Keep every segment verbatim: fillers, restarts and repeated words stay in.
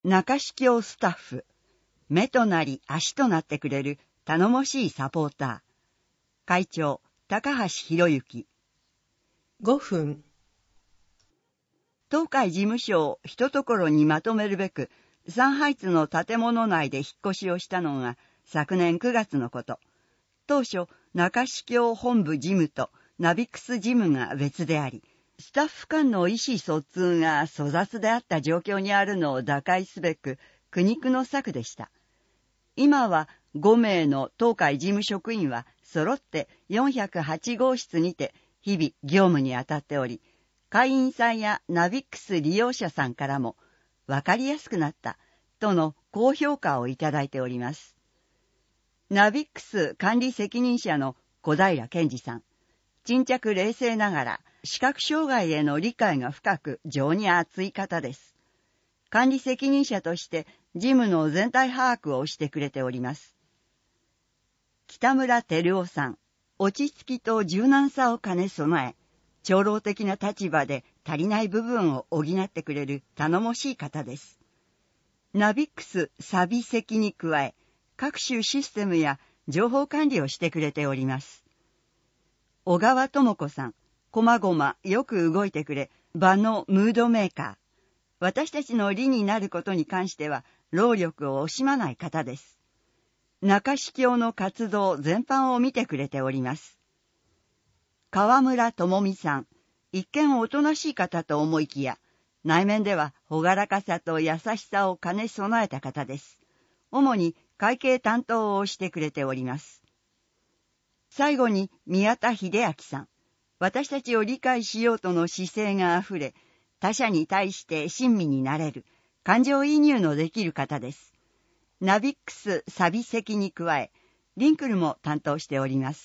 中司教スタッフ、目となり足となってくれる頼もしいサポーター。会長、高橋博之。 ごふん。 東海事務所を一ところにまとめるべく、サンハイツの建物内で引っ越しをしたのが昨年くがつのこと。当初、中司教本部事務とナビクス事務が別であり、スタッフ間の意思疎通が粗雑であった状況にあるのを打開すべく苦肉の策でした。今はごめいの東海事務職員は揃ってよんひゃくはちごうしつにて日々業務に当たっており、会員さんやナビックス利用者さんからもわかりやすくなったとの高評価をいただいております。ナビックス管理責任者の小平健二さん、沈着冷静ながら視覚障害への理解が深く情に熱い方です。管理責任者として事務の全体把握をしてくれております。北村照夫さん、落ち着きと柔軟さを兼ね備え、長老的な立場で足りない部分を補ってくれる頼もしい方です。ナビックスサビ席に加え、各種システムや情報管理をしてくれております。小川智子さん、こまごまよく動いてくれ、場のムードメーカー。私たちの利になることに関しては、労力を惜しまない方です。中司教の活動全般を見てくれております。川村智美さん、一見おとなしい方と思いきや、内面では朗らかさと優しさを兼ね備えた方です。主に会計担当をしてくれております。最後に宮田秀明さん、私たちを理解しようとの姿勢があふれ、他者に対して親身になれる、感情移入のできる方です。ナビックスサビ席に加え、リンクルも担当しております。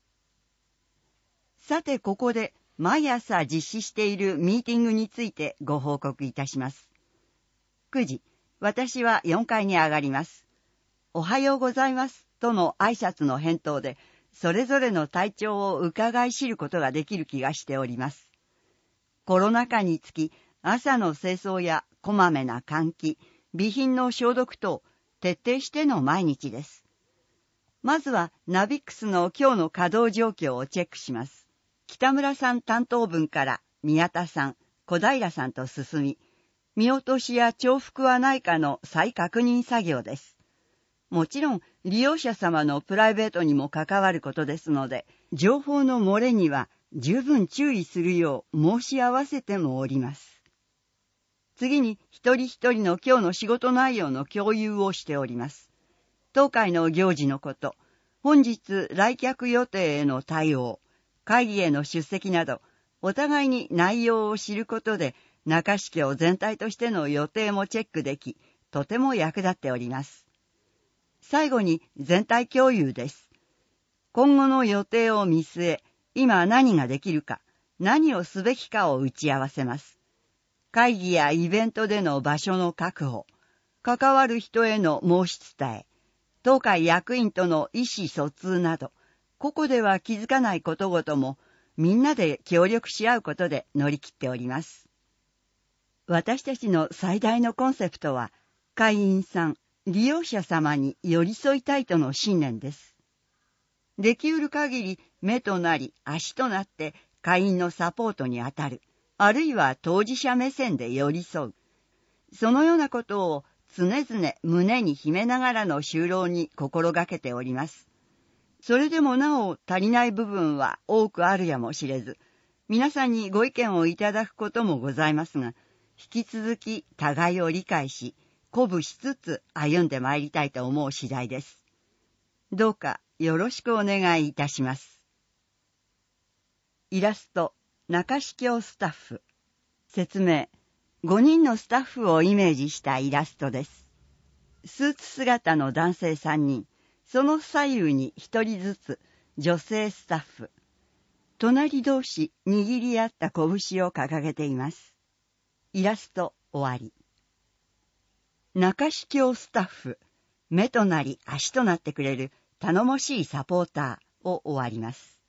さてここで毎朝実施しているミーティングについてご報告いたします。くじ、私はよんかいに上がります。おはようございますとの挨拶の返答で、それぞれの体調を伺い知ることができる気がしております。コロナ禍につき、朝の清掃やこまめな換気、備品の消毒等、徹底しての毎日です。まずはナビックスの今日の稼働状況をチェックします。北村さん担当分から宮田さん、小平さんと進み、見落としや重複はないかの再確認作業です。もちろん利用者様のプライベートにも関わることですので、情報の漏れには十分注意するよう申し合わせてもおります。次に一人一人の今日の仕事内容の共有をしております。当会の行事のこと、本日来客予定への対応、会議への出席など、お互いに内容を知ることで、中司教全体としての予定もチェックでき、とても役立っております。最後に全体共有です。今後の予定を見据え、今何ができるか、何をすべきかを打ち合わせます。会議やイベントでの場所の確保、関わる人への申し伝え、当会役員との意思疎通など、個々では気づかないことごとも、みんなで協力し合うことで乗り切っております。私たちの最大のコンセプトは、会員さん、利用者様に寄り添いたいとの信念です。できうる限り目となり足となって会員のサポートに当たる、あるいは当事者目線で寄り添う。そのようなことを常々胸に秘めながらの就労に心がけております。それでもなお足りない部分は多くあるやもしれず、皆さんにご意見をいただくこともございますが、引き続き互いを理解し、鼓舞しつつ歩んでまいりたいと思う次第です。どうかよろしくお願いいたします。イラスト、中司教スタッフ。説明、ごにんのスタッフをイメージしたイラストです。スーツ姿の男性さんにん、その左右にひとりずつ女性スタッフ。隣同士握り合った拳を掲げています。イラスト終わり。中司教スタッフ、目となり足となってくれる頼もしいサポーターを終わります。